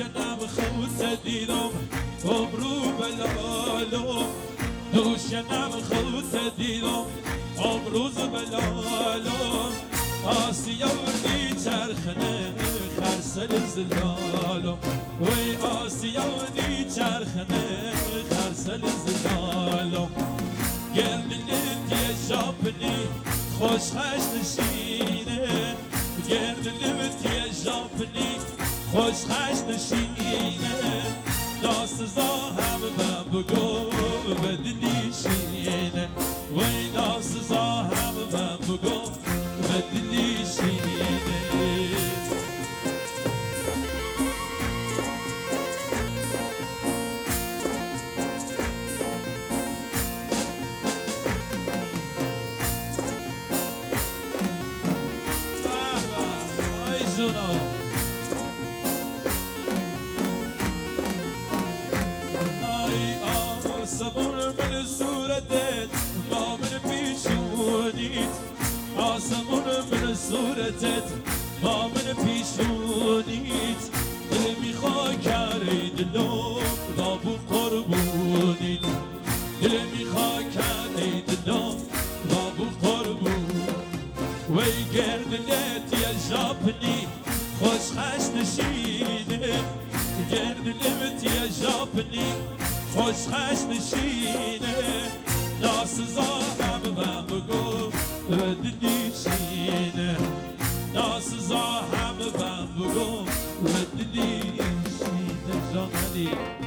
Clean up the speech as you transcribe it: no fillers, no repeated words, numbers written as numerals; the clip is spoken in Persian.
جنم خوت دیدم ابرو بلالم دوشنم خوت دیدم امروز بلالم آسیا ونی چرخنه خرسل زلالم وی آسیا ونی چرخنه خرسل زلالم گردنت یه شاپنی خوش خش نشینه گردنت یه شاپنی خوش خش نشینه ناسزا هم بگو بدلی شینه وی ناسزا هم بگو بدلی شینه آسمون من صورتت ما من پیشونیت آسمون من صورتت ما من پیشونیت دل میخوا کرد دلم بابون قربونیت دل میخوا کرد دلم بابون قربون وی گردنت یه ژاپنی خوش خش نشینه گردنت یه ژاپنی خوش خش نشینه ناسزا هم بگو بدلی شینه ناسزا هم بگو بدلی شینه جان علی